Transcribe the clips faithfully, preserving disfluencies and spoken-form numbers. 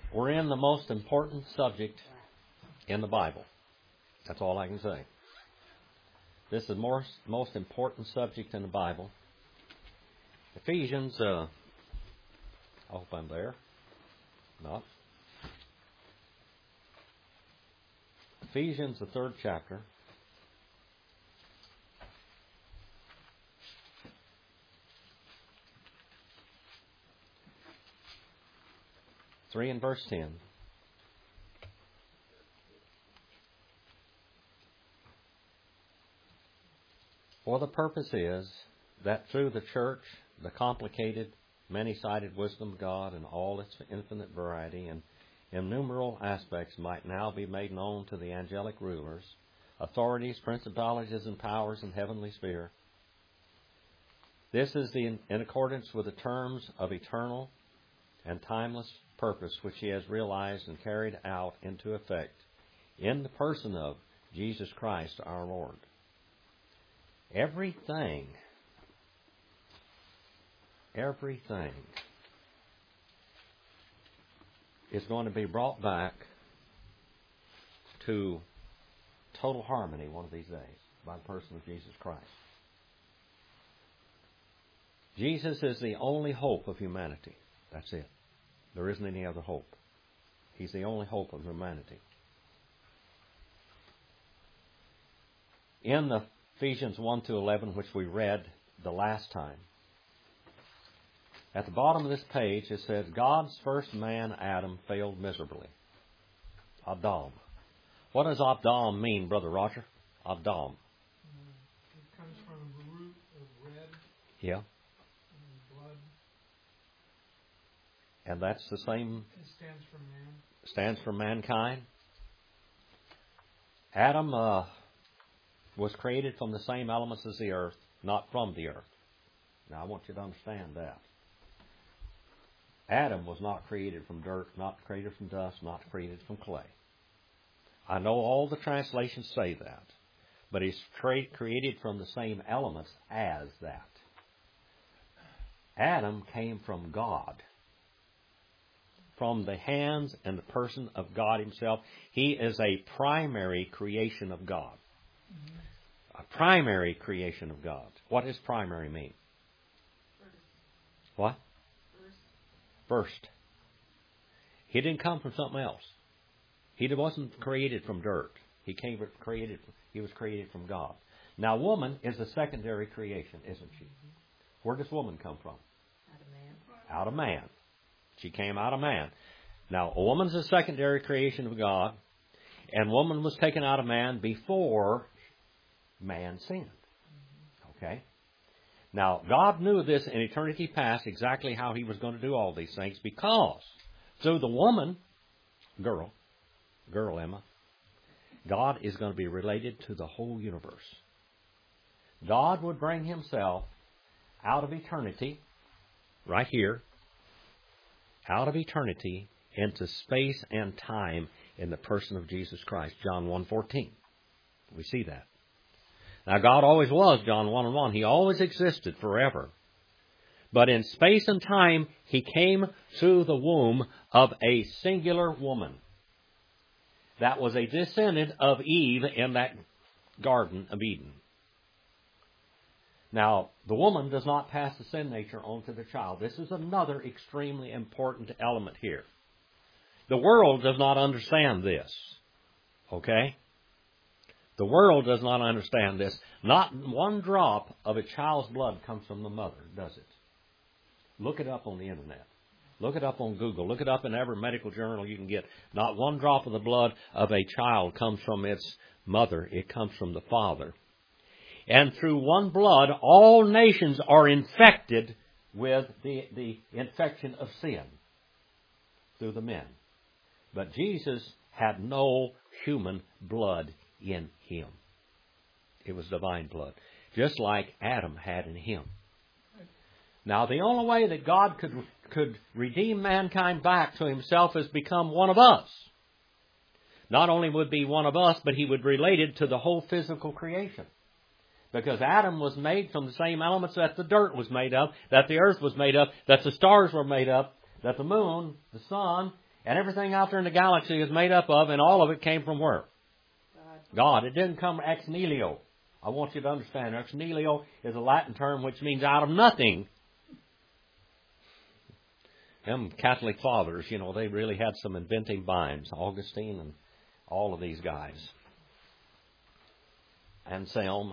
We're in the most important subject in the Bible. That's all I can say. This is the most, most important subject in the Bible. Ephesians, uh, I hope I'm there. Not. Ephesians, the third chapter. three and verse ten. For the purpose is that through the church, the complicated, many-sided wisdom of God and all its infinite variety and innumerable aspects might now be made known to the angelic rulers, authorities, principalities, and powers in heavenly sphere. This is the, in accordance with the terms of eternal and timeless purpose which He has realized and carried out into effect in the person of Jesus Christ our Lord. Everything, everything is going to be brought back to total harmony one of these days by the person of Jesus Christ. Jesus is the only hope of humanity. That's it. There isn't any other hope. He's the only hope of humanity. In the Ephesians one to eleven, which we read the last time, at the bottom of this page it says, God's first man, Adam, failed miserably. Adam. What does Adam mean, Brother Roger? Adam. It comes from the root of red. Yeah. And blood. And that's the same. It stands for man. Stands for mankind. Adam uh, was created from the same elements as the earth, not from the earth. Now I want you to understand that. Adam was not created from dirt, not created from dust, not created from clay. I know all the translations say that, but he's tra- created from the same elements as that. Adam came from God, from the hands and the person of God Himself. He is a primary creation of God. Mm-hmm. A primary creation of God. What does primary mean? First. What? First. First. He didn't come from something else. He wasn't created from dirt. He came created. He was created from God. Now, woman is a secondary creation, isn't she? Where does woman come from? Out of man. Out of man. She came out of man. Now, a woman's a secondary creation of God, and woman was taken out of man before man sinned. Okay? Now, God knew this in eternity past, exactly how He was going to do all these things, because through the woman, girl, girl Emma, God is going to be related to the whole universe. God would bring Himself out of eternity, right here, out of eternity into space and time in the person of Jesus Christ. John one fourteen. We see that. Now, God always was, John one and one. He always existed forever. But in space and time, He came through the womb of a singular woman. That was a descendant of Eve in that Garden of Eden. Now, the woman does not pass the sin nature on to the child. This is another extremely important element here. The world does not understand this. Okay? The world does not understand this. Not one drop of a child's blood comes from the mother, does it? Look it up on the internet. Look it up on Google. Look it up in every medical journal you can get. Not one drop of the blood of a child comes from its mother. It comes from the father. And through one blood, all nations are infected with the, the infection of sin through the men. But Jesus had no human blood in Him. It was divine blood, just like Adam had in him. Now, the only way that God could, could redeem mankind back to Himself is become one of us. Not only would be one of us, but He would relate it to the whole physical creation. Because Adam was made from the same elements that the dirt was made of, that the earth was made of, that the stars were made of, that the moon, the sun, And everything out there in the galaxy is made up of, and all of it came from where? God. God. It didn't come ex nihilo. I want you to understand, ex nihilo is a Latin term which means out of nothing. Them Catholic fathers, you know, they really had some inventive minds. Augustine and all of these guys. Anselm.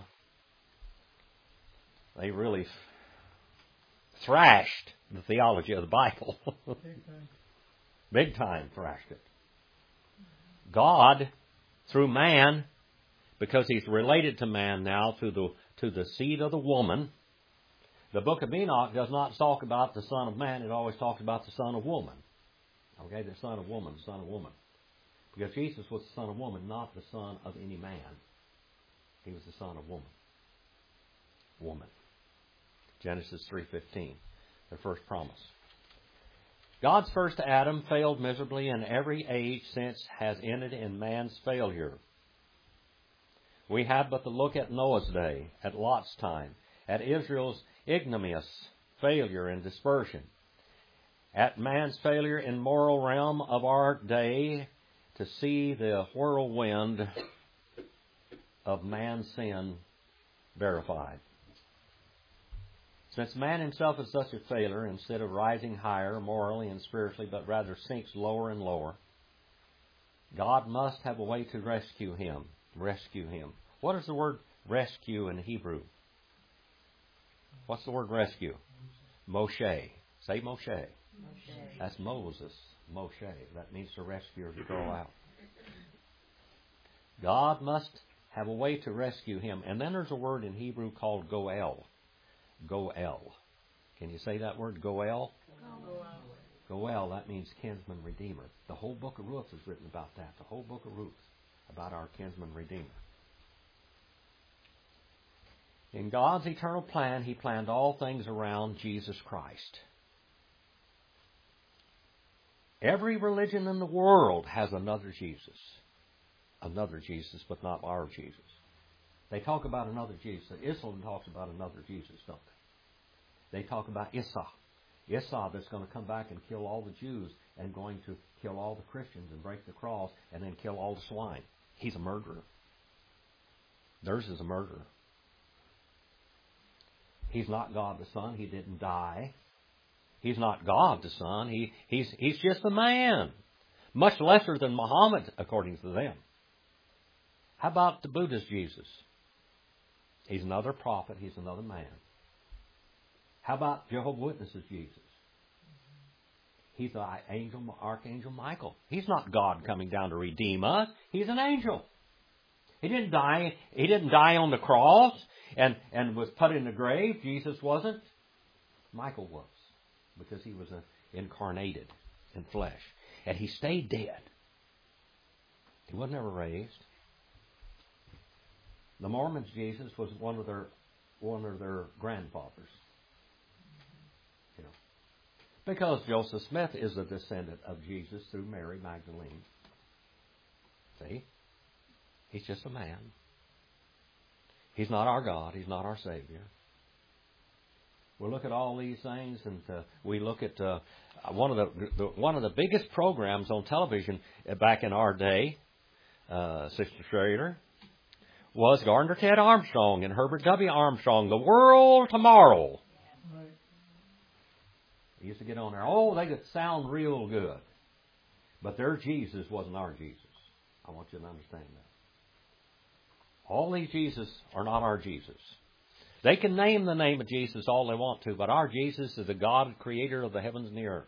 They really thrashed the theology of the Bible. Big time thrashed it. God, through man, because He's related to man now through the to the seed of the woman. The book of Enoch does not talk about the son of man. It always talks about the son of woman. Okay, the son of woman, son of woman. Because Jesus was the son of woman, not the son of any man. He was the son of woman. Woman. Genesis three fifteen, the first promise. God's first Adam failed miserably, and every age since has ended in man's failure. We have but to look at Noah's day, at Lot's time, at Israel's ignominious failure and dispersion, at man's failure in moral realm of our day, to see the whirlwind of man's sin verified. Since man himself is such a failure, instead of rising higher morally and spiritually, but rather sinks lower and lower, God must have a way to rescue him. Rescue him. What is the word rescue in Hebrew? What's the word rescue? Moshe. Say Moshe. Moshe. That's Moses. Moshe. That means to rescue or to throw out. God must have a way to rescue him. And then there's a word in Hebrew called goel. Goel. Can you say that word, goel? Goel, that means kinsman redeemer. The whole book of Ruth is written about that. The whole book of Ruth, about our kinsman redeemer. In God's eternal plan, He planned all things around Jesus Christ. Every religion in the world has another Jesus. Another Jesus, but not our Jesus. They talk about another Jesus. Islam talks about another Jesus, don't they? They talk about Isa. Isa that's going to come back and kill all the Jews and going to kill all the Christians and break the cross and then kill all the swine. He's a murderer. Theirs is a murderer. He's not God the Son. He didn't die. He's not God the Son. He, he's, he's just a man. Much lesser than Muhammad, according to them. How about the Buddha's Jesus? He's another prophet. He's another man. How about Jehovah's Witnesses Jesus? He's the angel, Archangel Michael. He's not God coming down to redeem us. He's an angel. He didn't die. He didn't die on the cross and, and was put in the grave. Jesus wasn't. Michael was, because he was a, incarnated in flesh. And he stayed dead. He wasn't ever raised. The Mormons' Jesus was one of their one of their grandfathers. You know, because Joseph Smith is a descendant of Jesus through Mary Magdalene. See? He's just a man. He's not our God. He's not our Savior. We look at all these things, and uh, we look at uh, one of the, the one of the biggest programs on television back in our day, uh, Sister Schrader, was Gardner Ted Armstrong and Herbert W. Armstrong, The World Tomorrow. Right. They used to get on there. Oh, they could sound real good. But their Jesus wasn't our Jesus. I want you to understand that. All these Jesus are not our Jesus. They can name the name of Jesus all they want to, but our Jesus is the God, creator of the heavens and the earth.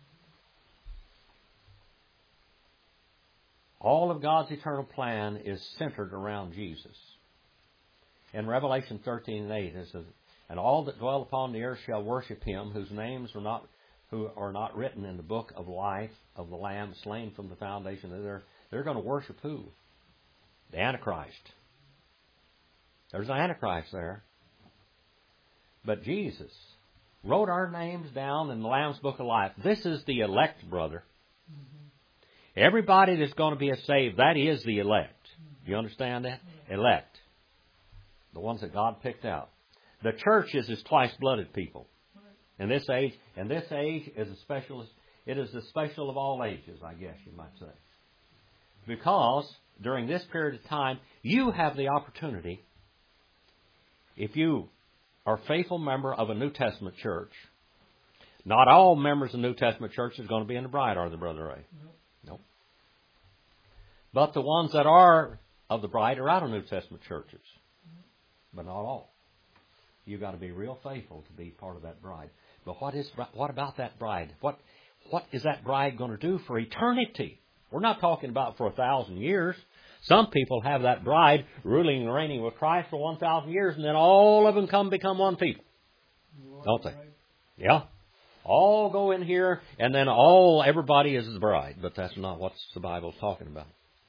All of God's eternal plan is centered around Jesus. In Revelation thirteen and eight, it says, "And all that dwell upon the earth shall worship him, whose names are not who are not written in the book of life of the Lamb slain from the foundation of the earth." They're going to worship who? The Antichrist. There's the Antichrist there. But Jesus wrote our names down in the Lamb's Book of Life. This is the elect, brother. Mm-hmm. Everybody that's going to be saved, that is the elect. Do you understand that? Mm-hmm. Elect. The ones that God picked out. The church is his twice-blooded people. In this age, and this age is a specialist, It is the special of all ages, I guess you might say. Because during this period of time, you have the opportunity, if you are a faithful member of a New Testament church, not all members of the New Testament church are going to be in the bride, are they, Brother Ray? No. Nope. But the ones that are of the bride are out of New Testament churches. But not all. You've got to be real faithful to be part of that bride. But what is what about that bride? What what is that bride going to do for eternity? We're not talking about for a thousand years. Some people have that bride ruling and reigning with Christ for one thousand years, and then all of them come become one people. Don't they? Yeah. All go in here, and then all everybody is the bride. But that's not what the Bible's talking about.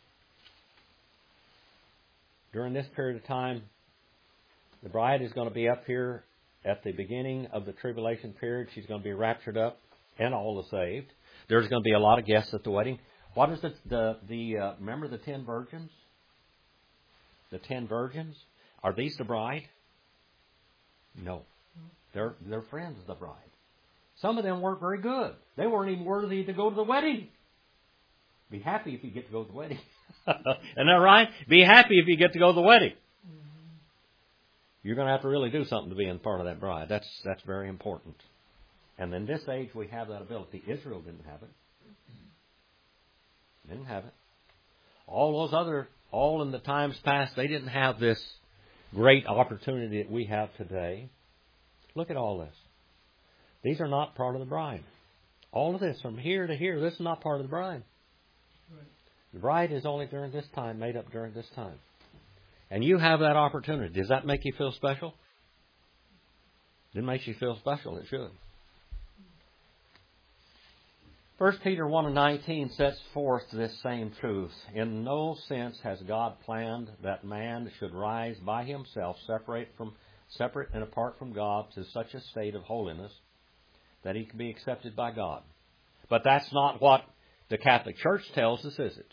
During this period of time, the bride is going to be up here at the beginning of the tribulation period. She's going to be raptured up, and all the saved. There's going to be a lot of guests at the wedding. What is it? The the uh, remember the ten virgins? The ten virgins? Are these the bride? No, they're they're friends of the bride. Some of them weren't very good. They weren't even worthy to go to the wedding. Be happy if you get to go to the wedding. Isn't that right? Be happy if you get to go to the wedding. Mm-hmm. You're going to have to really do something to be in part of that bride. That's that's very important. And in this age, we have that ability. Israel didn't have it. Didn't have it. All those other, all in the times past, they didn't have this great opportunity that we have today. Look at all this. These are not part of the bride. All of this, from here to here, this is not part of the bride. Right. The bride is only during this time, made up during this time. And you have that opportunity. Does that make you feel special? It makes you feel special. It should. First Peter one and nineteen sets forth this same truth. In no sense has God planned that man should rise by himself, separate from separate and apart from God, to such a state of holiness that he can be accepted by God. But that's not what the Catholic Church tells us, is it?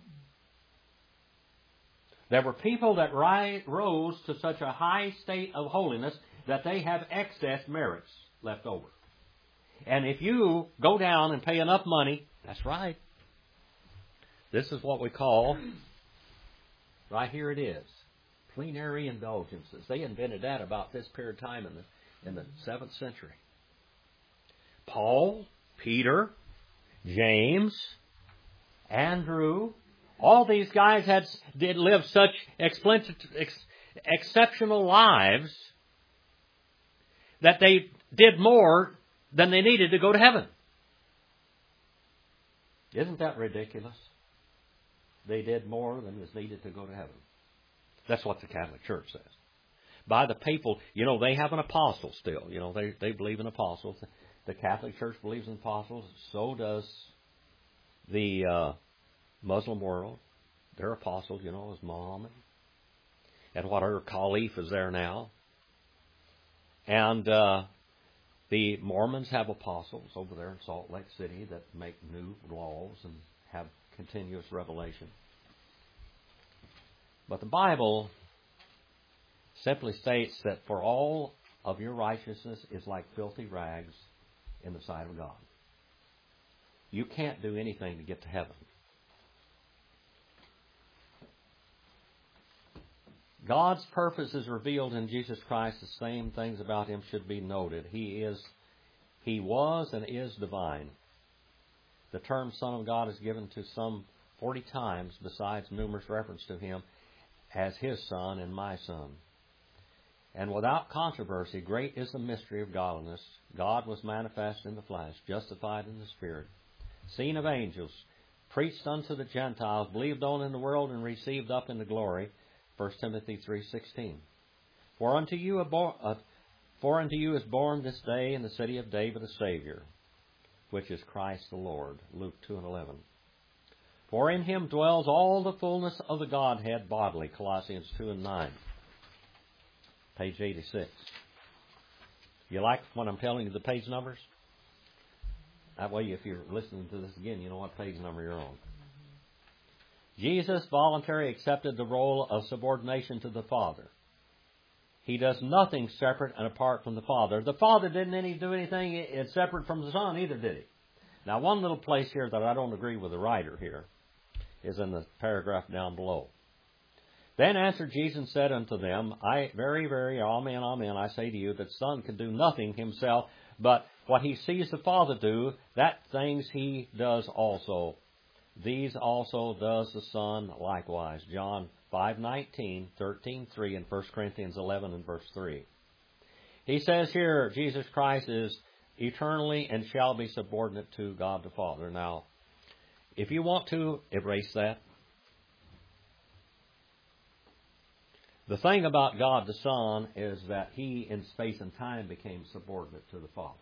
There were people that ri- rose to such a high state of holiness that they have excess merits left over. And if you go down and pay enough money, that's right. This is what we call, right here it is, plenary indulgences. They invented that about this period of time in the, in the seventh century. Paul, Peter, James, Andrew, all these guys had did live such expl- ex, exceptional lives that they did more than they needed to go to heaven. Isn't that ridiculous? They did more than was needed to go to heaven. That's what the Catholic Church says. By the papal, you know, they have an apostle still. You know, they, they believe in apostles. The Catholic Church believes in apostles. So does the uh, Muslim world. Their apostles, you know, is Muhammad. And whatever Caliph is there now. And uh, the Mormons have apostles over there in Salt Lake City that make new laws and have continuous revelation. But the Bible simply states that for all of your righteousness is like filthy rags in the sight of God. You can't do anything to get to heaven. God's purpose is revealed in Jesus Christ. The same things about Him should be noted. He is, He was and is divine. The term Son of God is given to some forty times besides numerous reference to Him as His Son and my Son. And without controversy, great is the mystery of godliness. God was manifest in the flesh, justified in the Spirit, seen of angels, preached unto the Gentiles, believed on in the world, and received up into glory. First Timothy three sixteen. For unto you a bo- uh, for unto you is born this day in the city of David a Savior, which is Christ the Lord. Luke two and eleven. For in Him dwells all the fullness of the Godhead bodily. Colossians two and nine. Page eighty-six. You like when I'm telling you the page numbers? That way, if you're listening to this again, you know what page number you're on. Jesus voluntarily accepted the role of subordination to the Father. He does nothing separate and apart from the Father. The Father didn't any, do anything separate from the Son either, did He? Now, one little place here that I don't agree with the writer here is in the paragraph down below. Then answered Jesus and said unto them, I very, very, amen, amen, I say to you, that the Son can do nothing himself, but what he sees the Father do, that things he does also. These also does the Son likewise. John five nineteen, thirteen three, and First Corinthians eleven and verse three. He says here, Jesus Christ is eternally and shall be subordinate to God the Father. Now, if you want to erase that, the thing about God the Son is that He in space and time became subordinate to the Father.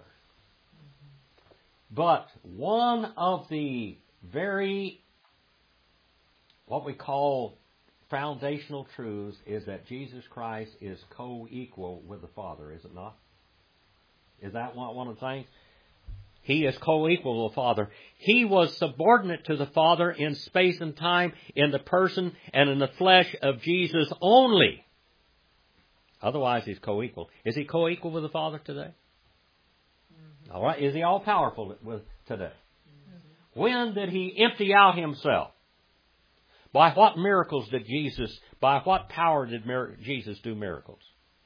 But one of the very, what we call foundational truths is that Jesus Christ is co-equal with the Father, is it not? Is that one of the things? He is co-equal with the Father. He was subordinate to the Father in space and time, in the person and in the flesh of Jesus only. Otherwise, He's co-equal. Is He co-equal with the Father today? Mm-hmm. All right. Is He all-powerful with today? Mm-hmm. When did He empty out Himself? By what miracles did Jesus, by what power did mir- Jesus do miracles?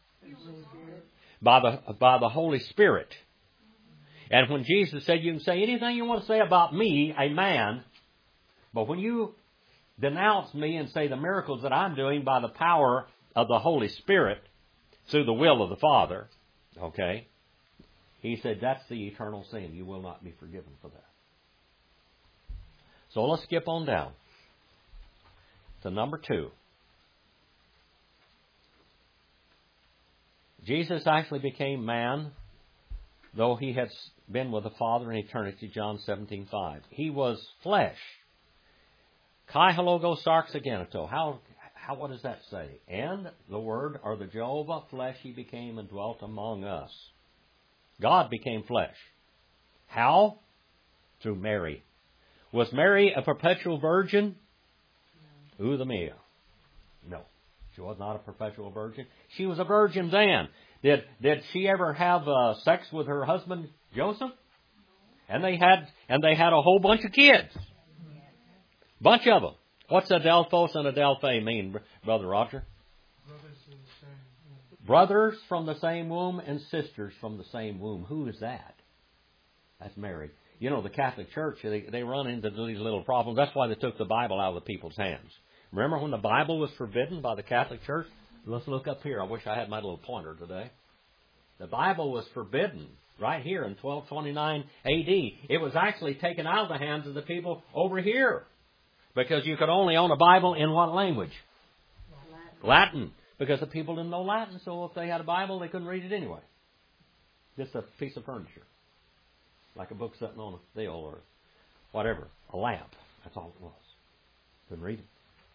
By the, by the Holy Spirit. And when Jesus said, you can say anything you want to say about me, a man, but when you denounce me and say the miracles that I'm doing by the power of the Holy Spirit, through the will of the Father, okay, He said that's the eternal sin. You will not be forgiven for that. So let's skip on down to number two. Jesus actually became man, though He had been with the Father in eternity, John seventeen five. He was flesh. Kai halogo sarx agenito. How, how, what does that say? And the Word, or the Jehovah, flesh He became and dwelt among us. God became flesh. How? Through Mary. Was Mary a perpetual virgin? No. Ooh, the mia. No. She was not a perpetual virgin. She was a virgin then. Did did she ever have uh, sex with her husband Joseph? And they had and they had a whole bunch of kids. Bunch of them. What's Adelphos and Adelphae mean, Brother Roger? Brothers in the same womb. Brothers from the same womb and sisters from the same womb. Who is that? That's Mary. You know, the Catholic Church, they, they run into these little problems. That's why they took the Bible out of the people's hands. Remember when the Bible was forbidden by the Catholic Church? Let's look up here. I wish I had my little pointer today. The Bible was forbidden right here in twelve twenty-nine A D. It was actually taken out of the hands of the people over here. Because you could only own a Bible in what language? Latin. Latin. Because the people didn't know Latin, so if they had a Bible, they couldn't read it anyway. Just a piece of furniture. Like a book sitting on a deal or whatever. A lamp. That's all it was. Couldn't read it.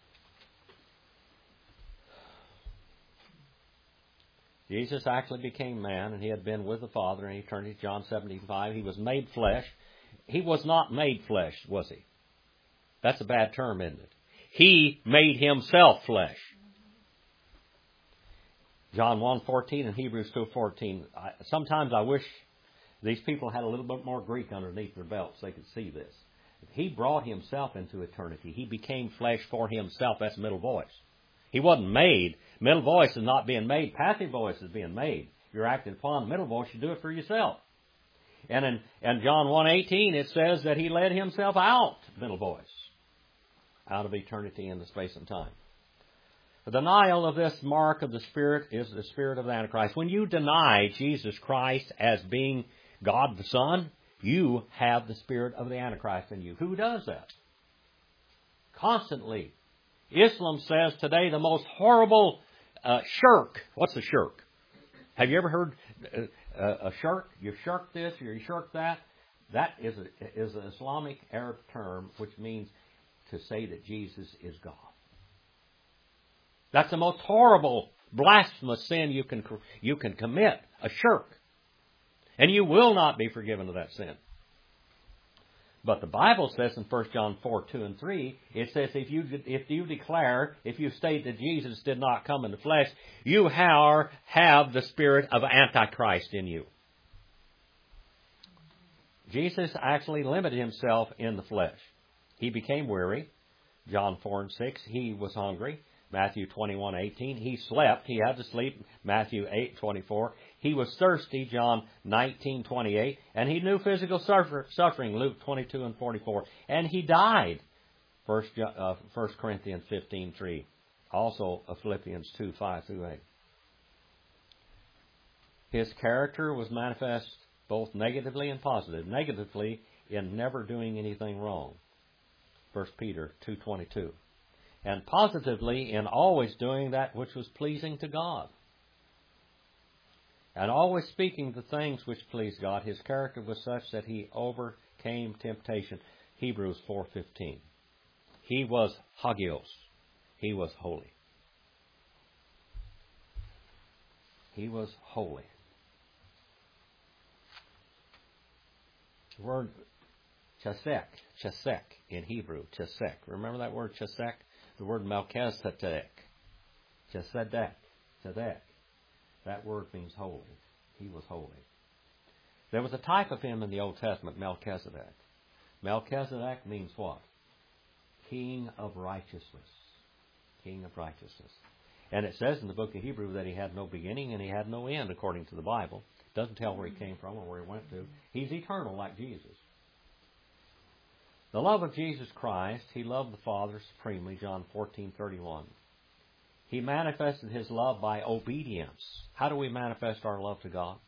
Jesus actually became man, and He had been with the Father in eternity. John seventeen five. He was made flesh. He was not made flesh, was He? That's a bad term, isn't it? He made Himself flesh. John one fourteen and Hebrews two fourteen. I, sometimes I wish these people had a little bit more Greek underneath their belts so they could see this. He brought Himself into eternity. He became flesh for Himself. That's middle voice. He wasn't made. Middle voice is not being made. Passive voice is being made. You're acting upon middle voice. You do it for yourself. And in, in John one eighteen, it says that He led Himself out, middle voice, out of eternity into space and time. The denial of this mark of the Spirit is the spirit of the Antichrist. When you deny Jesus Christ as being God the Son, you have the spirit of the Antichrist in you. Who does that? Constantly. Islam says today the most horrible uh, shirk. What's a shirk? Have you ever heard uh, a shirk? You shirk this or you shirk that. That is, a, is an Islamic Arab term which means to say that Jesus is God. That's the most horrible, blasphemous sin you can you can commit, a shirk. And you will not be forgiven of that sin. But the Bible says in First John four, two and three, it says if you if you declare, if you state that Jesus did not come in the flesh, you have, have the spirit of Antichrist in you. Jesus actually limited himself in the flesh. He became weary. John four and six. He was hungry. Matthew twenty-one eighteen. He slept. He had to sleep. Matthew eight twenty-four. He was thirsty. John nineteen twenty-eight. And he knew physical suffer, suffering. Luke twenty-two and forty-four. And he died. First, uh, First Corinthians fifteen three. Also uh, Philippians two five through eight. His character was manifest both negatively and positive. Negatively in never doing anything wrong. First Peter two twenty-two. And positively in always doing that which was pleasing to God. And always speaking the things which pleased God. His character was such that he overcame temptation. Hebrews four fifteen. He was hagios. He was holy. He was holy. The word chesek, chesek in Hebrew, chesek. Remember that word chesek? The word Melchizedek. Chesedek. Tzedek. That word means holy. He was holy. There was a type of him in the Old Testament, Melchizedek. Melchizedek means what? King of righteousness. King of righteousness. And it says in the book of Hebrew that he had no beginning and he had no end, according to the Bible. It doesn't tell where he came from or where he went to. He's eternal like Jesus. The love of Jesus Christ, he loved the Father supremely, John fourteen thirty-one. He manifested his love by obedience. How do we manifest our love to God?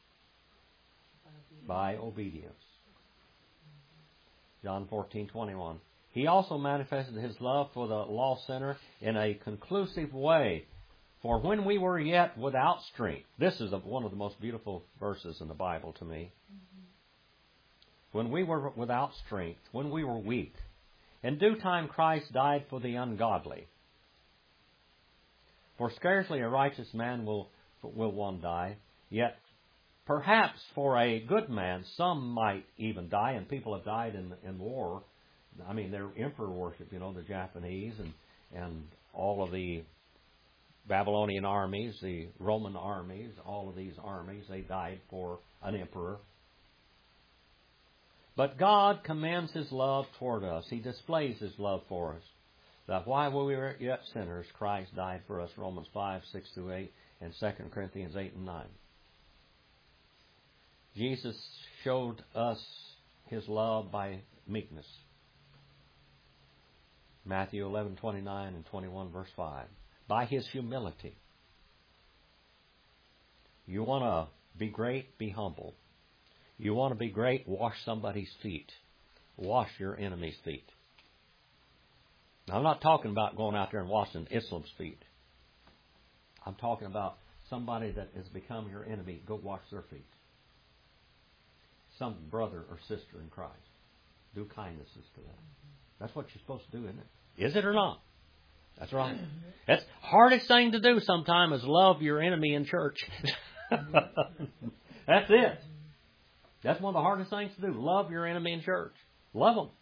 By obedience. John fourteen twenty-one. He also manifested his love for the lost sinner in a conclusive way. For when we were yet without strength, this is one of the most beautiful verses in the Bible to me. When we were without strength, when we were weak, in due time Christ died for the ungodly. For scarcely a righteous man will, will one die, yet perhaps for a good man some might even die, and people have died in, in war. I mean, their emperor worship, you know, the Japanese and, and all of the Babylonian armies, the Roman armies, all of these armies, they died for an emperor. But God commends His love toward us. He displays His love for us. That while we were yet sinners, Christ died for us, Romans five, six through eight, and Second Corinthians eight and nine. Jesus showed us His love by meekness. Matthew eleven, twenty-nine and twenty-one, verse five. By His humility. You want to be great, be humble. You want to be great, wash somebody's feet. Wash your enemy's feet. Now, I'm not talking about going out there and washing Islam's feet. I'm talking about somebody that has become your enemy. Go wash their feet. Some brother or sister in Christ. Do kindnesses to them. That's what you're supposed to do, isn't it? Is it or not? That's right. That's the hardest thing to do sometimes is love your enemy in church. That's it. That's one of the hardest things to do. Love your enemy in church. Love them.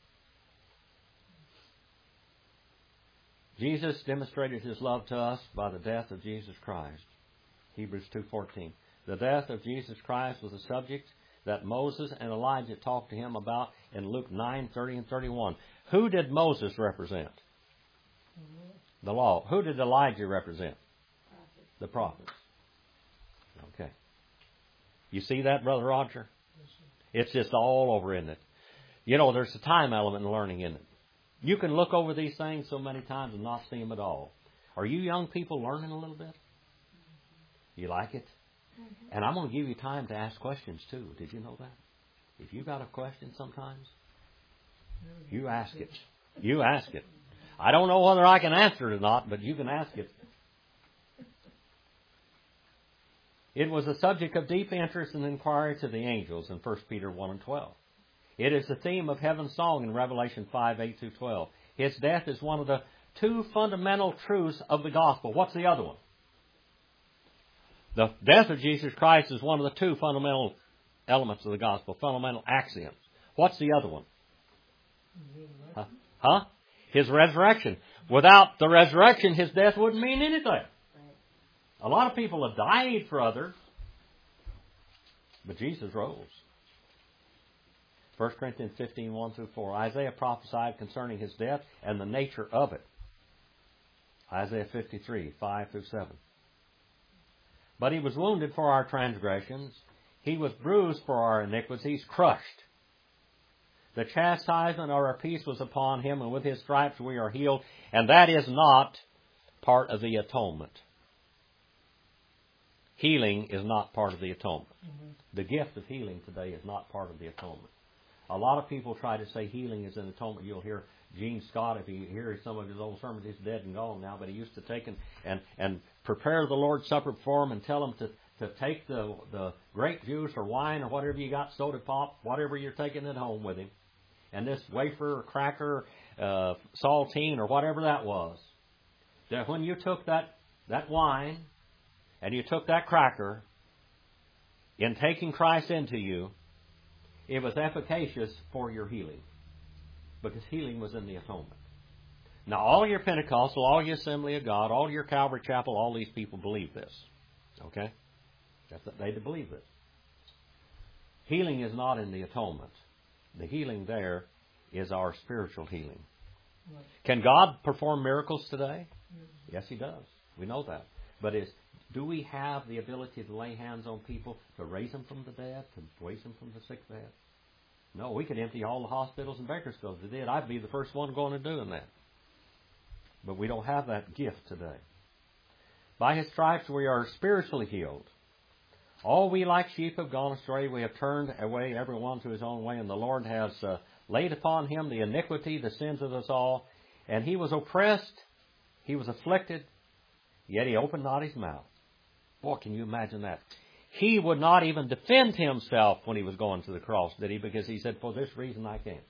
Jesus demonstrated His love to us by the death of Jesus Christ. Hebrews two fourteen. The death of Jesus Christ was a subject that Moses and Elijah talked to Him about in Luke nine, thirty and thirty-one. Who did Moses represent? The law. Who did Elijah represent? The prophets. Okay. You see that, Brother Roger? It's just all over, isn't it? You know, there's a time element in learning, isn't it? You can look over these things so many times and not see them at all. Are you young people learning a little bit? You like it? Mm-hmm. And I'm going to give you time to ask questions too. Did you know that? If you got a question sometimes, you ask it. You ask it. I don't know whether I can answer it or not, but you can ask it. It was a subject of deep interest and inquiry to the angels in First Peter one and twelve. It is the theme of heaven's song in Revelation five, eight through twelve. His death is one of the two fundamental truths of the gospel. What's the other one? The death of Jesus Christ is one of the two fundamental elements of the gospel, fundamental axioms. What's the other one? Huh? huh? His resurrection. Without the resurrection, His death wouldn't mean anything. A lot of people have died for others, but Jesus rose. First Corinthians fifteen, one through four. Isaiah prophesied concerning his death and the nature of it. Isaiah fifty-three, five through seven. But he was wounded for our transgressions. He was bruised for our iniquities, crushed. The chastisement of our peace was upon him, and with his stripes we are healed. And that is not part of the atonement. Healing is not part of the atonement. Mm-hmm. The gift of healing today is not part of the atonement. A lot of people try to say healing is an atonement. You'll hear Gene Scott, if you hear some of his old sermons, he's dead and gone now, but he used to take and, and, and prepare the Lord's Supper for him and tell them to, to take the, the grape juice or wine or whatever you got, soda pop, whatever you're taking at home with him, and this wafer or cracker, uh, saltine or whatever that was, that when you took that, that wine and you took that cracker, in taking Christ into you, it was efficacious for your healing. Because healing was in the atonement. Now, all your Pentecostal, all your Assembly of God, all your Calvary Chapel, all these people believe this. Okay? That's what they believe this. Healing is not in the atonement. The healing there is our spiritual healing. Right. Can God perform miracles today? Yes. Yes, He does. We know that. But is do we have the ability to lay hands on people, to raise them from the dead, to raise them from the sick bed? No, we could empty all the hospitals in Bakersfield if we did. I'd be the first one going to doing that. But we don't have that gift today. By His stripes we are spiritually healed. All we like sheep have gone astray. We have turned away every one to his own way, and the Lord has uh, laid upon Him the iniquity, the sins of us all. And He was oppressed, He was afflicted, yet He opened not His mouth. Boy, can you imagine that? He would not even defend Himself when He was going to the cross, did He? Because He said, for this reason I came.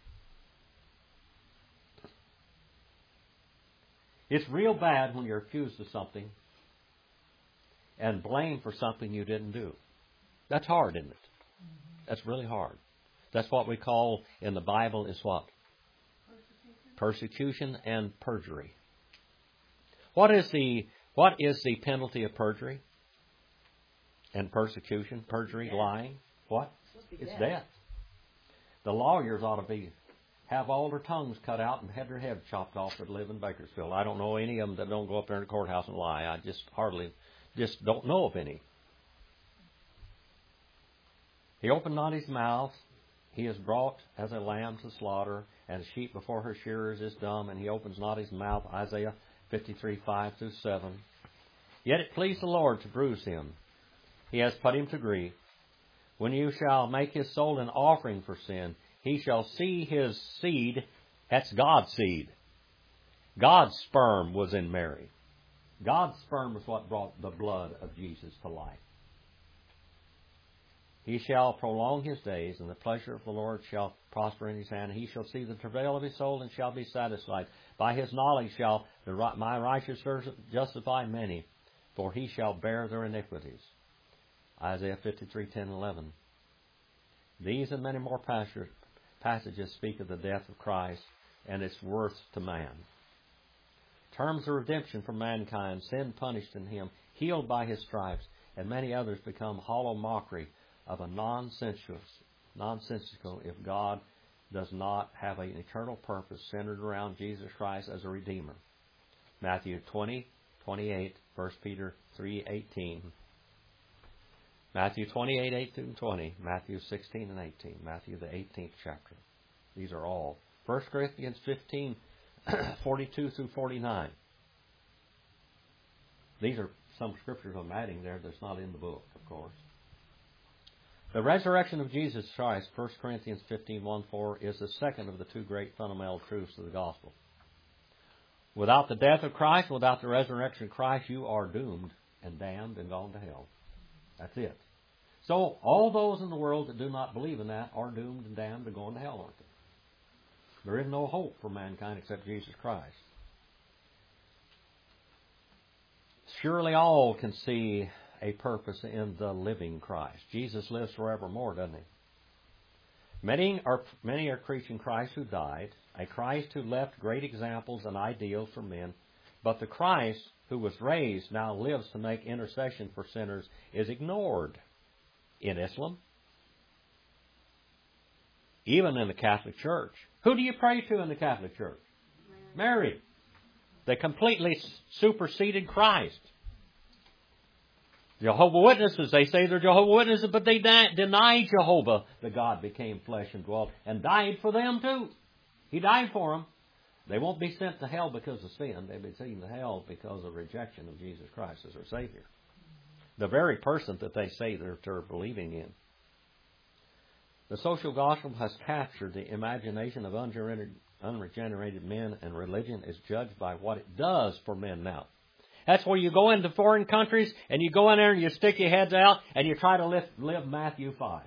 It's real bad when you're accused of something and blamed for something you didn't do. That's hard, isn't it? That's really hard. That's what we call in the Bible is what? Persecution, Persecution and perjury. What is the what is the penalty of perjury? And persecution, perjury, death. Lying. What? It's death. death. The lawyers ought to be have all their tongues cut out and had their heads chopped off that live in Bakersfield. I don't know any of them that don't go up there in the courthouse and lie. I just hardly, just don't know of any. He opened not His mouth. He is brought as a lamb to slaughter, and a sheep before her shearers is dumb, and He opens not His mouth. Isaiah fifty-three, five through seven. Yet it pleased the Lord to bruise Him. He has put Him to grief. When you shall make His soul an offering for sin, He shall see His seed. That's God's seed. God's sperm was in Mary. God's sperm is what brought the blood of Jesus to life. He shall prolong His days, and the pleasure of the Lord shall prosper in His hand. He shall see the travail of His soul, and shall be satisfied. By His knowledge shall the, my righteous justify many, for He shall bear their iniquities. Isaiah fifty-three, ten, eleven. These and many more passages speak of the death of Christ and its worth to man. Terms of redemption for mankind, sin punished in Him, healed by His stripes, and many others become hollow mockery of a nonsensical, nonsensical if God does not have an eternal purpose centered around Jesus Christ as a Redeemer. Matthew twenty, twenty-eight, First Peter three, eighteen. Matthew twenty-eight, eight through twenty, Matthew sixteen and eighteen, Matthew the eighteenth chapter. These are all. First Corinthians fifteen, forty-two through forty-nine. These are some scriptures I'm adding there that's not in the book, of course. The resurrection of Jesus Christ, First Corinthians fifteen, one, four, is the second of the two great fundamental truths of the gospel. Without the death of Christ, without the resurrection of Christ, you are doomed and damned and gone to hell. That's it. So, all those in the world that do not believe in that are doomed and damned and going to hell, aren't they? There is no hope for mankind except Jesus Christ. Surely all can see a purpose in the living Christ. Jesus lives forevermore, doesn't He? Many are, many are preaching Christ who died, a Christ who left great examples and ideals for men, but the Christ who was raised now lives to make intercession for sinners is ignored in Islam, Even in the Catholic Church. Who do you pray to in the Catholic Church? Mary. Mary. They completely superseded Christ. Jehovah's Witnesses, they say they're Jehovah's Witnesses, but they deny Jehovah, the God became flesh and dwelt, and died for them too. He died for them. They won't be sent to hell because of sin. They'll be sent to hell because of rejection of Jesus Christ as their Savior. The very person that they say they're, they're believing in. The social gospel has captured the imagination of unregenerated, unregenerated men, and religion is judged by what it does for men now. That's where you go into foreign countries and you go in there and you stick your heads out and you try to live, live Matthew five.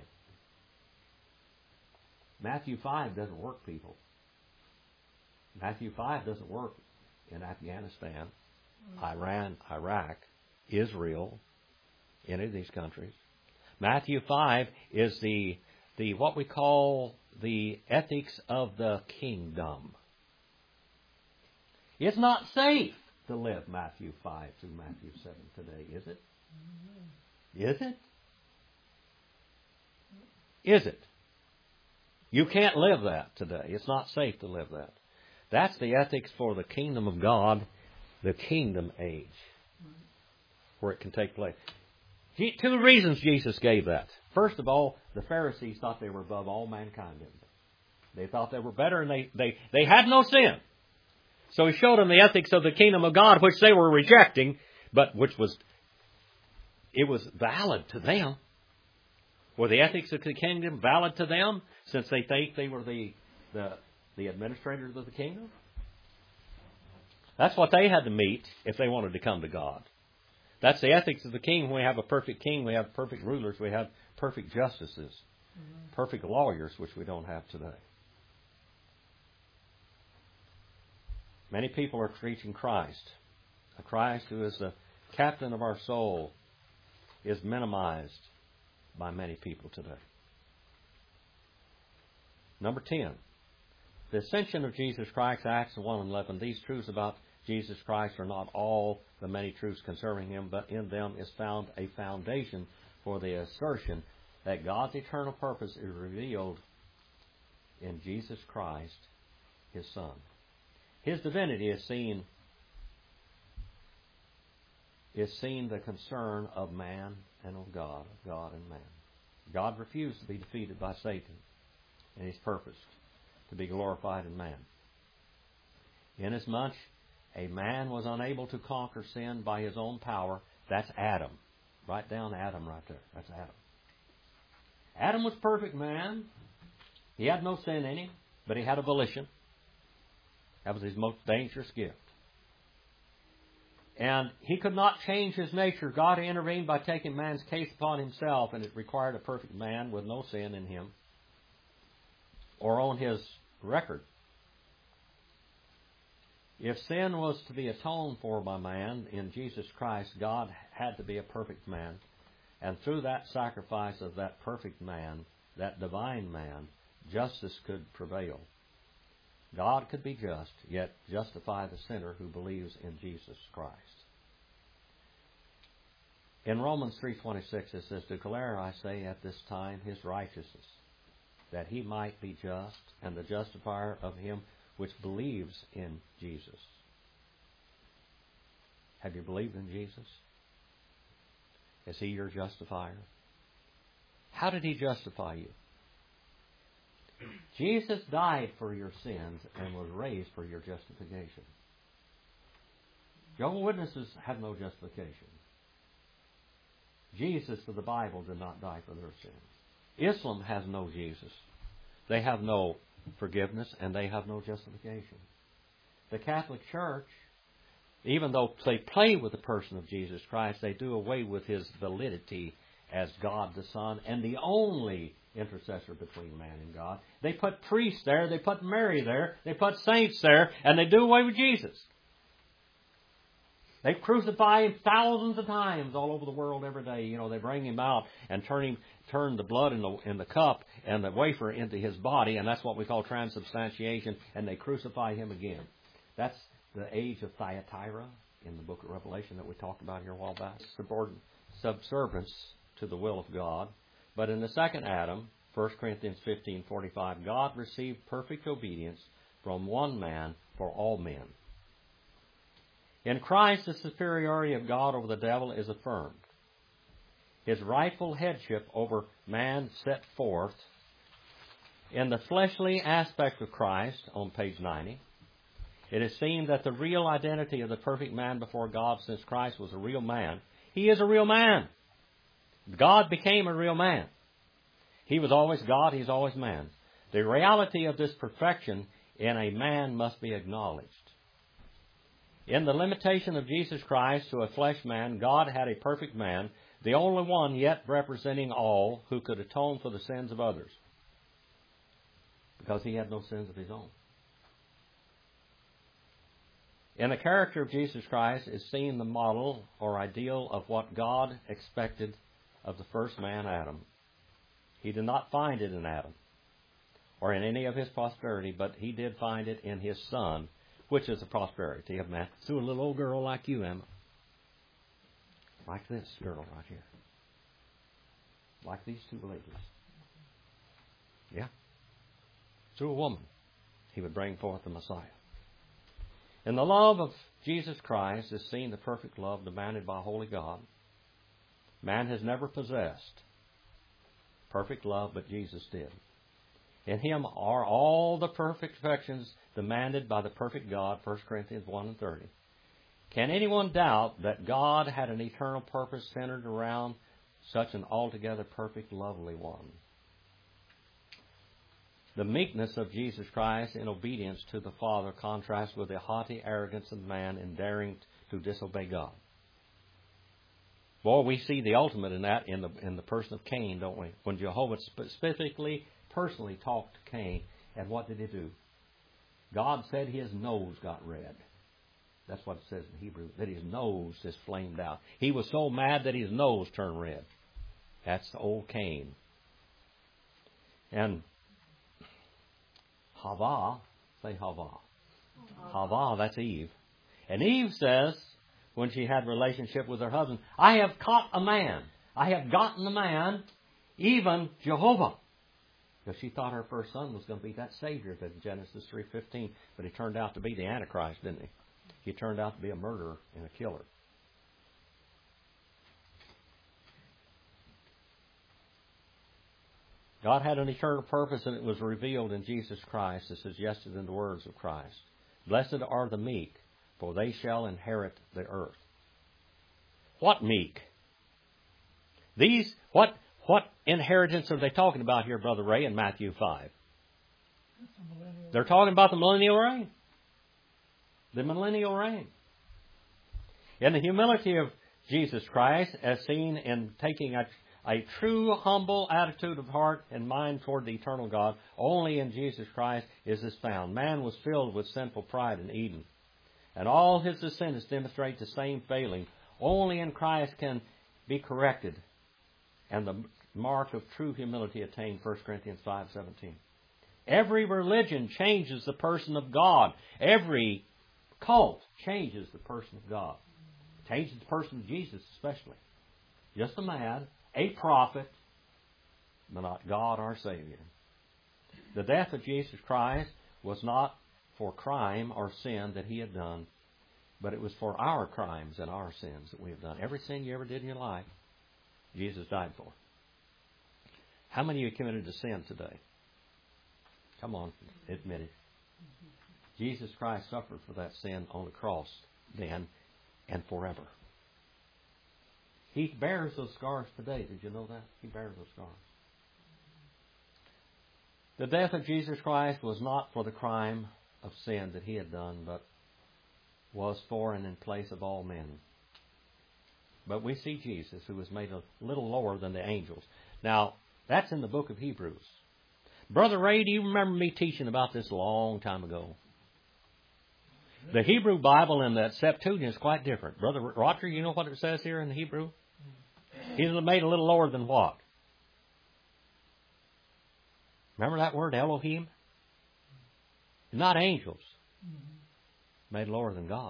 Matthew five doesn't work, people. Matthew five doesn't work in Afghanistan, Iran, Iraq, Israel, any of these countries. Matthew five is the the what we call the ethics of the kingdom. It's not safe to live Matthew five through Matthew seven today, is it? Is it? Is it? You can't live that today. It's not safe to live that. That's the ethics for the kingdom of God, the kingdom age, where it can take place. Two reasons Jesus gave that. First of all, the Pharisees thought they were above all mankind. Didn't they? They thought they were better, and they, they, they had no sin. So he showed them the ethics of the kingdom of God, which they were rejecting, but which was, it was valid to them. Were the ethics of the kingdom valid to them, since they think they were the, the, the administrators of the kingdom? That's what they had to meet if they wanted to come to God. That's the ethics of the king. When we have a perfect king, we have perfect rulers, we have perfect justices, mm-hmm. perfect lawyers, which we don't have today. Many people are preaching Christ. A Christ who is the captain of our soul is minimized by many people today. Number ten. The ascension of Jesus Christ, Acts one and eleven. These truths about Jesus Christ are not all the many truths concerning Him, but in them is found a foundation for the assertion that God's eternal purpose is revealed in Jesus Christ, His Son. His divinity is seen, is seen the concern of man and of God, of God and man. God refused to be defeated by Satan, and He's purposed to be glorified in man. Inasmuch a man was unable to conquer sin by his own power, that's Adam. Write down Adam right there. That's Adam. Adam was perfect man. He had no sin in him, but he had a volition. That was his most dangerous gift. And he could not change his nature. God intervened by taking man's case upon Himself, and it required a perfect man with no sin in him or on his record. If sin was to be atoned for by man in Jesus Christ, God had to be a perfect man. And through that sacrifice of that perfect man, that divine man, justice could prevail. God could be just, yet justify the sinner who believes in Jesus Christ. In Romans three twenty-six it says, "Declare, I say, at this time His righteousness, that He might be just, and the justifier of him which believes in Jesus." Have you believed in Jesus? Is He your justifier? How did He justify you? Jesus died for your sins and was raised for your justification. Jehovah's Witnesses have no justification. Jesus of the Bible did not die for their sins. Islam has no Jesus. They have no forgiveness, and they have no justification. The Catholic Church, even though they play with the person of Jesus Christ, they do away with His validity as God the Son and the only intercessor between man and God. They put priests there, they put Mary there, they put saints there, and they do away with Jesus. They crucify Him thousands of times all over the world every day. You know, they bring Him out and turn him, turn the blood in the in the cup and the wafer into His body, and that's what we call transubstantiation, and they crucify Him again. That's the age of Thyatira in the book of Revelation that we talked about here a while back. Subservience to the will of God. But in the second Adam, First Corinthians fifteen forty-five, God received perfect obedience from one man for all men. In Christ, the superiority of God over the devil is affirmed. His rightful headship over man set forth in the fleshly aspect of Christ on page ninety. It is seen that the real identity of the perfect man before God, since Christ was a real man, he is a real man. God became a real man. He was always God, he's always man. The reality of this perfection in a man must be acknowledged. In the limitation of Jesus Christ to a flesh man, God had a perfect man, the only one yet representing all who could atone for the sins of others, because he had no sins of his own. In the character of Jesus Christ is seen the model or ideal of what God expected of the first man, Adam. He did not find it in Adam or in any of his prosperity, but he did find it in his Son, which is the prosperity of man. Through a little old girl like you, Emma. Like this girl right here. Like these two ladies. Yeah. Through a woman, he would bring forth the Messiah. In the love of Jesus Christ is seen the perfect love demanded by holy God. Man has never possessed perfect love, but Jesus did. In him are all the perfect affections demanded by the perfect God, First Corinthians one and thirty. Can anyone doubt that God had an eternal purpose centered around such an altogether perfect, lovely one? The meekness of Jesus Christ in obedience to the Father contrasts with the haughty arrogance of man in daring to disobey God. Boy, we see the ultimate in that in the in the person of Cain, don't we? When Jehovah specifically, personally talked to Cain, and what did he do? God said his nose got red. That's what it says in Hebrew, that his nose just flamed out. He was so mad that his nose turned red. That's the old Cain. And Hava, say Hava. Hava, that's Eve. And Eve says, when she had relationship with her husband, I have caught a man. I have gotten a man, even Jehovah. Because she thought her first son was going to be that Savior in Genesis three fifteen. But he turned out to be the Antichrist, didn't he? He turned out to be a murderer and a killer. God had an eternal purpose, and it was revealed in Jesus Christ, as suggested in the words of Christ. Blessed are the meek, for they shall inherit the earth. What meek? These, what, what inheritance are they talking about here, Brother Ray, in Matthew five? They're talking about the millennial reign. The millennial reign. In the humility of Jesus Christ, as seen in taking a, a true, humble attitude of heart and mind toward the eternal God, only in Jesus Christ is this found. Man was filled with sinful pride in Eden, and all his descendants demonstrate the same failing. Only in Christ can be corrected, and the mark of true humility attained, First Corinthians five seventeen. Every religion changes the person of God. Every cult changes the person of God. Changes the person of Jesus especially. Just a man, a prophet, but not God our Savior. The death of Jesus Christ was not for crime or sin that he had done, but it was for our crimes and our sins that we have done. Every sin you ever did in your life, Jesus died for. How many of you committed a sin today? Come on, admit it. Jesus Christ suffered for that sin on the cross then and forever. He bears those scars today. Did you know that? He bears those scars. The death of Jesus Christ was not for the crime of sin that he had done, but was for and in place of all men. But we see Jesus, who was made a little lower than the angels. Now, that's in the book of Hebrews. Brother Ray, do you remember me teaching about this a long time ago? The Hebrew Bible and the Septuagint is quite different. Brother Roger, you know what it says here in the Hebrew? He's made a little lower than what? Remember that word, Elohim? Not angels. Made lower than God.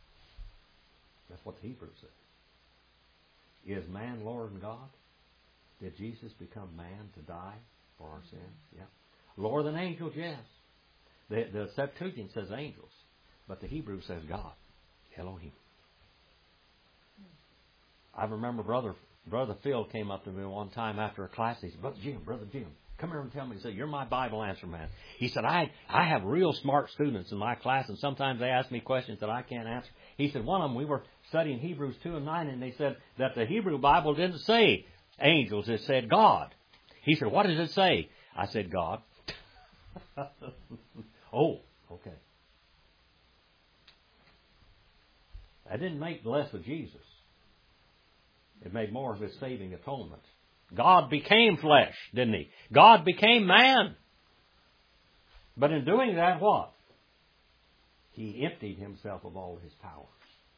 That's what the Hebrew says. Is man lower than God? Did Jesus become man to die for our sins? Yeah. Lower than angels, yes. The, the Septuagint says angels, but the Hebrew says God, Elohim. I remember Brother Brother Phil came up to me one time after a class. He said, Brother Jim, Brother Jim, come here and tell me. He said, you're my Bible answer man. He said, I, I have real smart students in my class, and sometimes they ask me questions that I can't answer. He said, one of them, we were studying Hebrews two and nine, and they said that the Hebrew Bible didn't say angels, it said God. He said, what does it say? I said, God. Oh, okay. That didn't make less of Jesus. It made more of His saving atonement. God became flesh, didn't He? God became man. But in doing that, what? He emptied Himself of all His powers.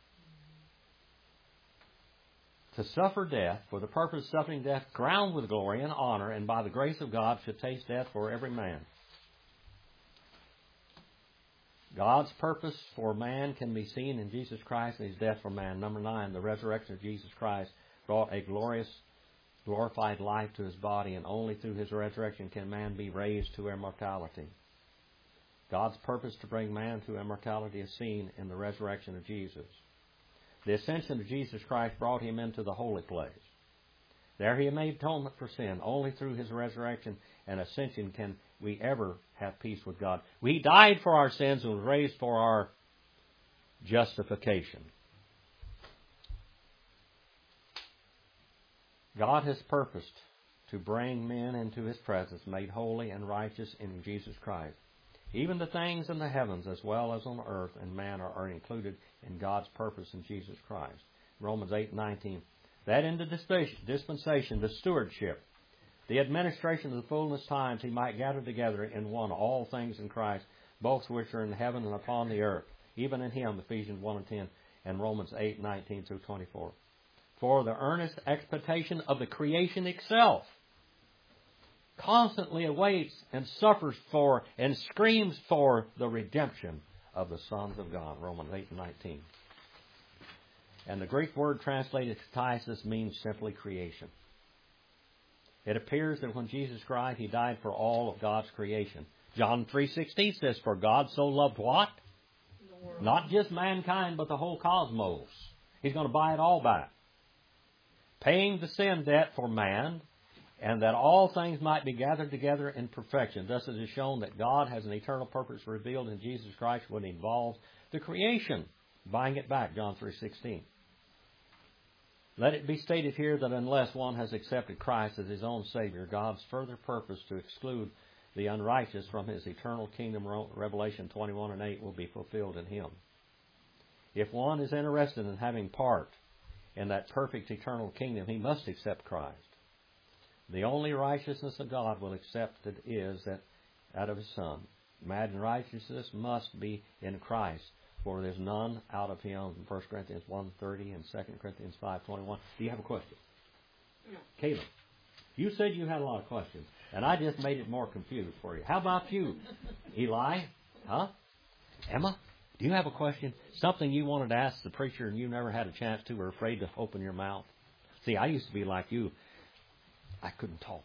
To suffer death, for the purpose of suffering death, crowned with glory and honor, and by the grace of God should taste death for every man. God's purpose for man can be seen in Jesus Christ and His death for man. Number nine, the resurrection of Jesus Christ brought a glorious, glorified life to His body, and only through His resurrection can man be raised to immortality. God's purpose to bring man to immortality is seen in the resurrection of Jesus. The ascension of Jesus Christ brought Him into the holy place. There He made atonement for sin. Only through His resurrection and ascension can we ever have peace with God. He died for our sins and was raised for our justification. God has purposed to bring men into His presence, made holy and righteous in Jesus Christ. Even the things in the heavens as well as on earth and man are, are included in God's purpose in Jesus Christ. Romans eight nineteen. That in the dispensation, the stewardship, the administration of the fullness times, He might gather together in one all things in Christ, both which are in heaven and upon the earth, even in Him, Ephesians one and ten, and Romans eight nineteen through twenty-four. For the earnest expectation of the creation itself constantly awaits and suffers for and screams for the redemption of the sons of God, Romans eight and nineteen. And the Greek word translated katasis means simply creation. It appears that when Jesus cried, He died for all of God's creation. John three sixteen says, for God so loved what? Not just mankind, but the whole cosmos. He's going to buy it all back. Paying the sin debt for man, and that all things might be gathered together in perfection. Thus it is shown that God has an eternal purpose revealed in Jesus Christ when He involves the creation, buying it back, John three sixteen. Let it be stated here that unless one has accepted Christ as his own Savior, God's further purpose to exclude the unrighteous from His eternal kingdom, Revelation twenty-one and eight, will be fulfilled in him. If one is interested in having part in that perfect eternal kingdom, he must accept Christ. The only righteousness of God will accept it is that out of His Son. Imagine righteousness must be in Christ, for there's none out of Him. In First Corinthians one thirty and Second Corinthians five twenty-one. Do you have a question? No. Caleb, you said you had a lot of questions, and I just made it more confused for you. How about you, Eli? Huh? Emma? Do you have a question? Something you wanted to ask the preacher and you never had a chance to, or afraid to open your mouth? See, I used to be like you. I couldn't talk.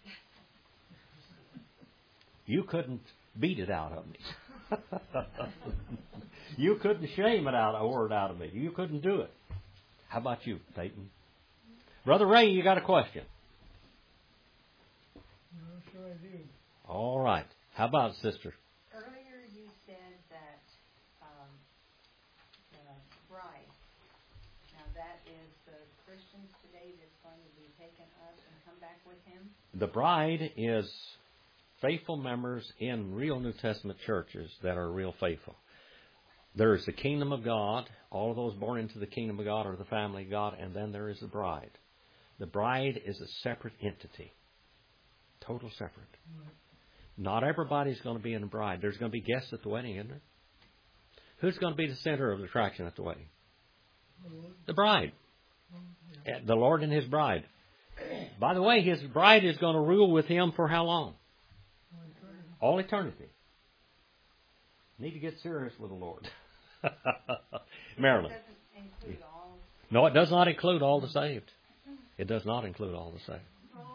You couldn't beat it out of me. You couldn't shame it out, a word out of me. You couldn't do it. How about you, Peyton? Brother Ray, you got a question? No, sure I do. All right. How about it, sister? Earlier you said that um, the bride, now that is the Christians today that's going to be taken up and come back with Him? The bride is faithful members in real New Testament churches that are real faithful. There is the kingdom of God. All of those born into the kingdom of God are the family of God. And then there is the bride. The bride is a separate entity. Total separate. Right. Not everybody's going to be in the bride. There's going to be guests at the wedding, isn't there? Who's going to be the center of the attraction at the wedding? Lord. The bride. Oh, yeah. The Lord and His bride. By the way, His bride is going to rule with Him for how long? Oh, eternity. All eternity. Need to get serious with the Lord. Marilyn. It doesn't include all. No, it does not include all the saved. It does not include all the saved. Well,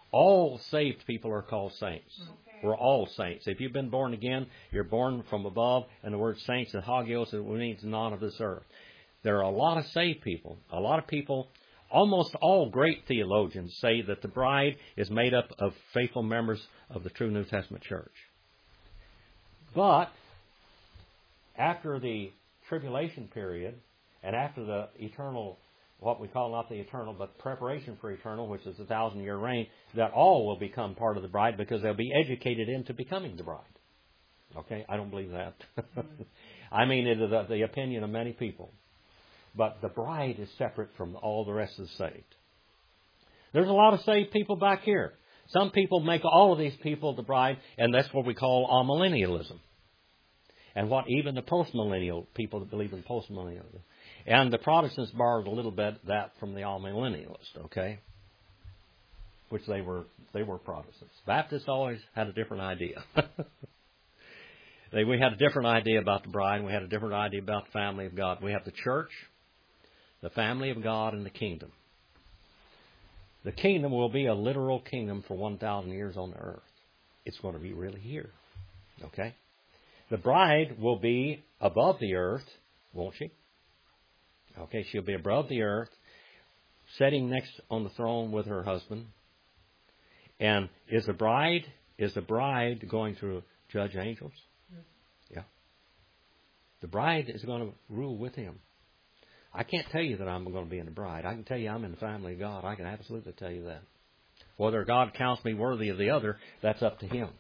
All saved people are called saints. Okay. We're all saints. If you've been born again, you're born from above, and the word saints and hagios, it means not of this earth. There are a lot of saved people. A lot of people, almost all great theologians say that the bride is made up of faithful members of the true New Testament church. But after the tribulation period, and after the eternal, what we call not the eternal, but preparation for eternal, which is the thousand-year reign, that all will become part of the bride because they'll be educated into becoming the bride. Okay? I don't believe that. I mean, it is the opinion of many people. But the bride is separate from all the rest of the saved. There's a lot of saved people back here. Some people make all of these people the bride, and that's what we call amillennialism. And what even the postmillennial people that believe in postmillennialism. And the Protestants borrowed a little bit that from the amillennialists, okay? Which they were they were Protestants. Baptists always had a different idea. they, we had a different idea about the bride, and we had a different idea about the family of God. We have the church, the family of God, and the kingdom. The kingdom will be a literal kingdom for one thousand years on the earth. It's going to be really here, okay? The bride will be above the earth, won't she? Okay, she'll be above the earth, sitting next on the throne with her husband. And is the bride, is the bride going to judge angels? Yes. Yeah. The bride is going to rule with him. I can't tell you that I'm going to be in the bride. I can tell you I'm in the family of God. I can absolutely tell you that. Whether God counts me worthy of the other, that's up to him.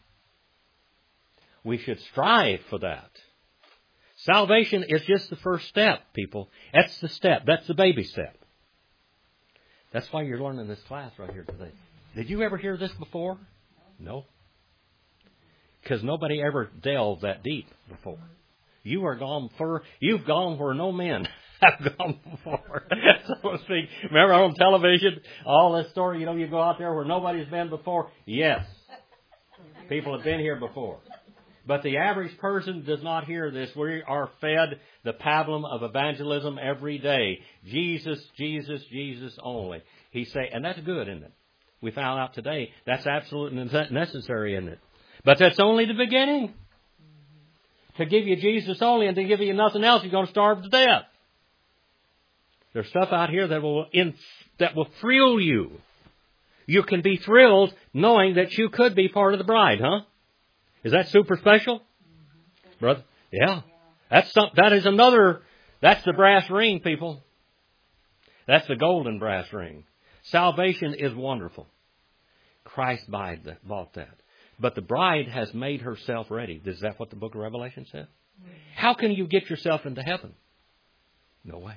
We should strive for that. Salvation is just the first step, people. That's the step. That's the baby step. That's why you're learning this class right here today. Did you ever hear this before? No. Because nobody ever delved that deep before. You are gone for, you've gone where no men have gone before, so to speak. Remember on television, all this story, you know, you go out there where nobody's been before? Yes. People have been here before. But the average person does not hear this. We are fed the pablum of evangelism every day. Jesus, Jesus, Jesus only. He say, and that's good, isn't it? We found out today that's absolutely necessary, isn't it? But that's only the beginning. To give you Jesus only and to give you nothing else, you're going to starve to death. There's stuff out here that will in, that will thrill you. You can be thrilled knowing that you could be part of the bride, huh? Is that super special? Mm-hmm. Brother? Yeah. yeah. That's some, that is another, that's the brass ring, people. That's the golden brass ring. Salvation is wonderful. Christ bought that. But the bride has made herself ready. Is that what the book of Revelation says? Mm-hmm. How can you get yourself into heaven? No way.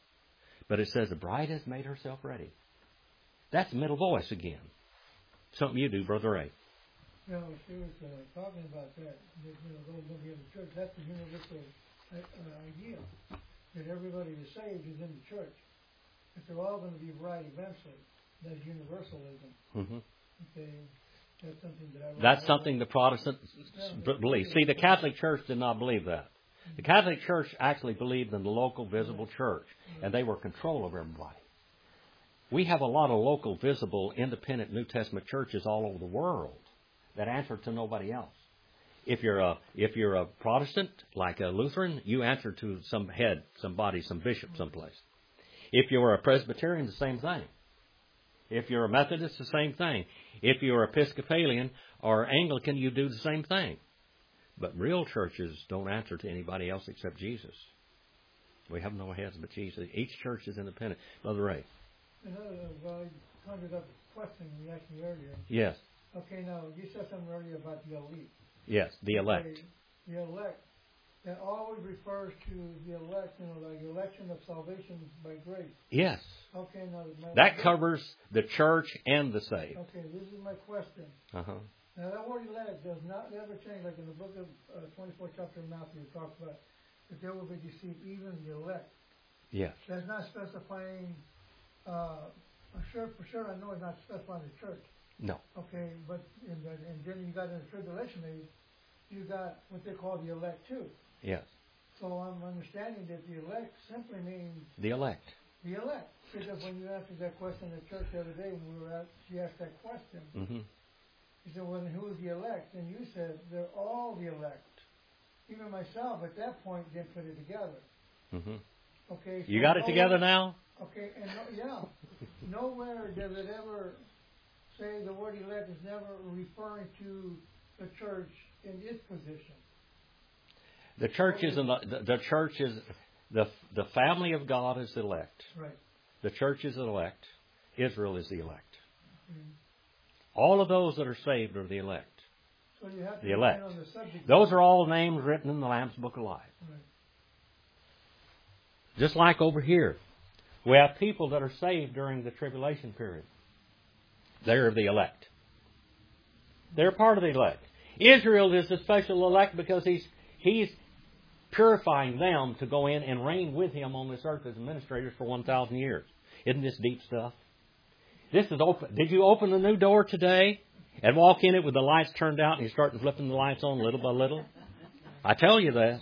But it says the bride has made herself ready. That's middle voice again. Something you do, Brother Ray. You know, she was uh, talking about that, that, you know, those who in the church, that's the universal uh, idea, that everybody is saved is in the church. If they're all going to be right eventually, that's universalism. Mm-hmm. Okay, that's something that I... That's something the Protestants yeah, believe. See, the Catholic Church did not believe that. The Catholic Church actually believed in the local visible church, and they were control over everybody. We have a lot of local, visible, independent New Testament churches all over the world that answer to nobody else. If you're a if you're a Protestant, like a Lutheran, you answer to some head, somebody, some bishop, someplace. If you're a Presbyterian, the same thing. If you're a Methodist, the same thing. If you're Episcopalian or Anglican, you do the same thing. But real churches don't answer to anybody else except Jesus. We have no heads but Jesus. Each church is independent. Brother Ray. Another, well, I conjured up a question you asked me earlier. Yes. Okay, now, you said something earlier about the elite. Yes, the elect. Okay, the elect. That always refers to the elect, you know, like election of salvation by grace. Yes. Okay, now... My, that covers the church and the saved. Okay, this is my question. Uh-huh. Now, that word elect does not ever change. Like in the book of uh, twenty-fourth chapter of Matthew, it talks about that there will be deceived even the elect. Yes. That's not specifying... Uh, I'm sure, for sure, I know it's not specifying the church. No. Okay, but in the, and then you got in the tribulation age, you got what they call the elect too. Yes. So I'm understanding that the elect simply means the elect. The elect. Because when you answered that question at church the other day, when we were at, she asked that question. Mm-hmm. She said, well, who is the elect? And you said, they're all the elect. Even myself, at that point, didn't put it together. Mm-hmm. Okay. So You got it nowhere, together now? Okay, and no, yeah. Nowhere does it ever say the word elect is never referring to the church in its position. The church is in the, the, the church is the the family of God is elect. Right. The church is elect. Israel is the elect. Mm-hmm. All of those that are saved are the elect. So you have to The elect. on the subject. Those are all names written in the Lamb's Book of Life. Right. Just like over here, we have people that are saved during the tribulation period. They're the elect. They're part of the elect. Israel is the special elect because he's he's purifying them to go in and reign with him on this earth as administrators for one thousand years. Isn't this deep stuff? This is open. Did you open a new door today and walk in it with the lights turned out and you start flipping the lights on little by little? I tell you this.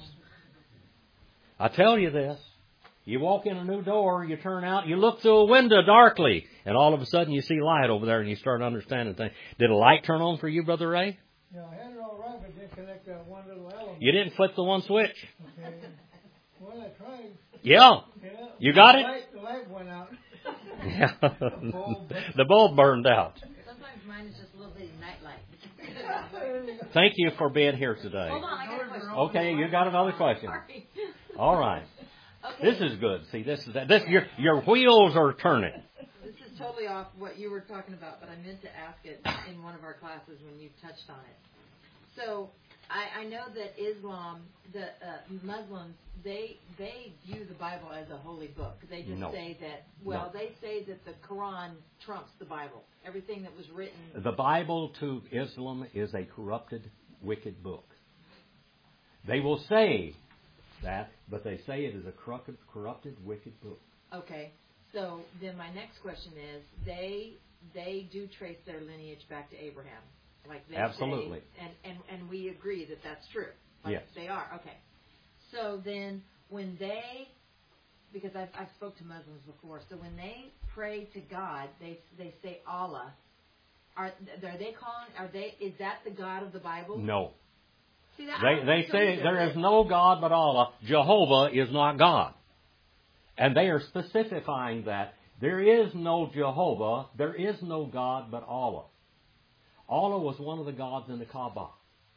I tell you this. You walk in a new door, you turn out, you look through a window darkly, and all of a sudden you see light over there and you start understanding things. Did a light turn on for you, Brother Ray? Yeah, I had it all right, but didn't connect that one little element. You didn't flip the one switch. Okay. Well, I tried. Yeah. Yeah. You got the it? Light, the light went out. Yeah. The bulb. The bulb burned out. Sometimes mine is just a little bitty nightlight. Thank you for being here today. Hold on, I got a question. Okay, you got another question. Sorry. All right. Okay. This is good. See, this is that. This your your wheels are turning. This is totally off what you were talking about, but I meant to ask it in one of our classes when you touched on it. So I, I know that Islam, the uh, Muslims, they they view the Bible as a holy book. They just No. say that. Well, No. they say that the Quran trumps the Bible. Everything that was written. The Bible to Islam is a corrupted, wicked book. They will say that, but they say it is a corrupted, corrupted, wicked book. Okay. So then my next question is, they they do trace their lineage back to Abraham, like they Absolutely. say, and, and and we agree that that's true. Like Yes. they are. Okay. So then when they, because I've I've spoke to Muslims before, so when they pray to God, they they say Allah. Are are they calling? Are they? Is that the God of the Bible? No. See, that, I They don't they think so say either. there is no God but Allah. Jehovah is not God. And they are specifying that there is no Jehovah, there is no God but Allah. Allah was one of the gods in the Kaaba,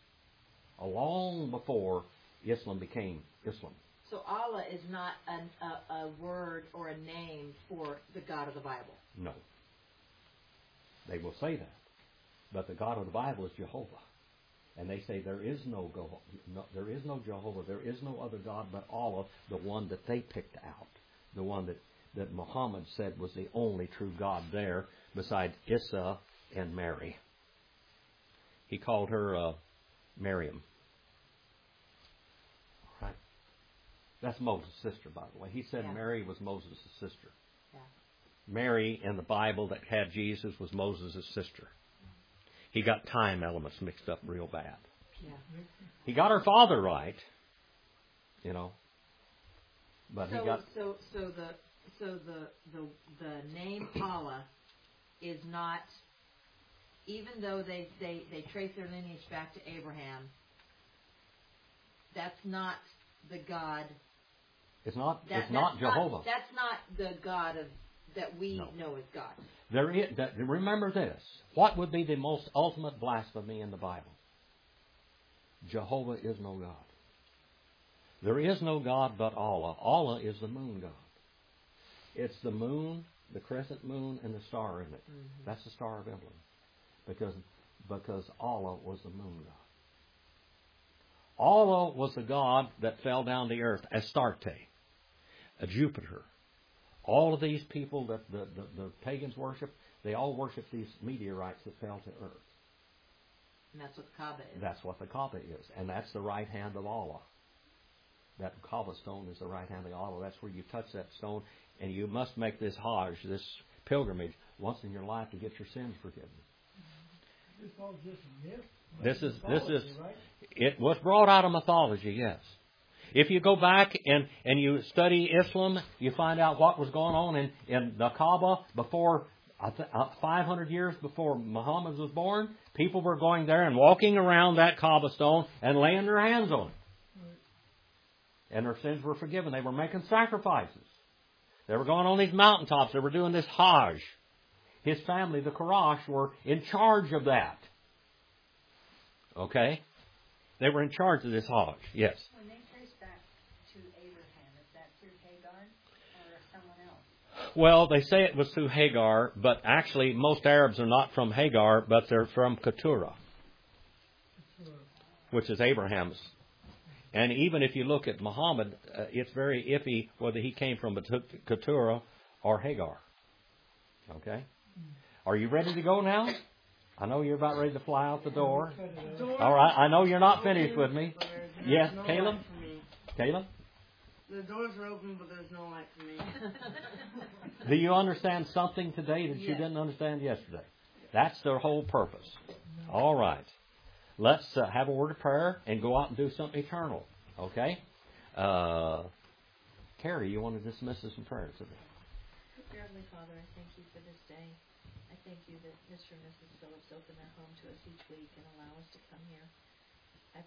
long before Islam became Islam. So Allah is not an, a, a word or a name for the God of the Bible. No. They will say that. But the God of the Bible is Jehovah. And they say there is no, Go- no there is no Jehovah, there is no other God but Allah, the one that they picked out. The one that, that Muhammad said was the only true God there, besides Isa and Mary. He called her uh, Miriam. Right? That's Moses' sister, by the way. He said Yeah. Mary was Moses' sister. Yeah. Mary in the Bible that had Jesus was Moses' sister. He got time elements mixed up real bad. Yeah. He got her father right, you know, but So he got so so the so the the the name Allah is not, even though they, they, they trace their lineage back to Abraham, that's not the God. it's not That, it's not that's Jehovah. Not, that's not the God of that we No. know as God. There is, that, remember this. What would be the most ultimate blasphemy in the Bible? Jehovah is no God. There is no God but Allah. Allah is the moon God. It's the moon, the crescent moon, and the star in it. Mm-hmm. That's the Star of Evelyn. Because, because Allah was the moon God. Allah was the God that fell down to earth, Astarte, a Jupiter. All of these people that the, the, the pagans worship, they all worship these meteorites that fell to earth. And that's what the Kaaba is. That's what the Kaaba is. And that's the right hand of Allah. That Kaaba stone is the right hand of Allah. That's where you touch that stone. And you must make this Hajj, this pilgrimage, once in your life to get your sins forgiven. This all just myth. This is, this is, Mythology, right? it was brought out of mythology, yes. If you go back and, and you study Islam, you find out what was going on in, in the Kaaba before, uh, five hundred years before Muhammad was born. People were going there and walking around that Kaaba stone and laying their hands on it. And their sins were forgiven. They were making sacrifices. They were going on these mountaintops. They were doing this Hajj. His family, the Quraysh, were in charge of that. Okay? They were in charge of this Hajj. Yes. When they trace back to Abraham, is that through Hagar or someone else? Well, they say it was through Hagar, but actually most Arabs are not from Hagar, but they're from Keturah, which is Abraham's. And even if you look at Muhammad, uh, it's very iffy whether he came from Keturah or Hagar. Okay? Are you ready to go now? I know you're about ready to fly out the door. All right. I know you're not finished with me. Yes, Caleb? Caleb? The doors are open, but there's no light for me. Do you understand something today that you Yes. didn't understand yesterday? That's their whole purpose. All right. Let's uh, have a word of prayer and go out and do something eternal. Okay? Uh, Carrie, you want to dismiss us in prayer today? Dear Heavenly Father, I thank you for this day. I thank you that Mister and Missus Phillips open their home to us each week and allow us to come here.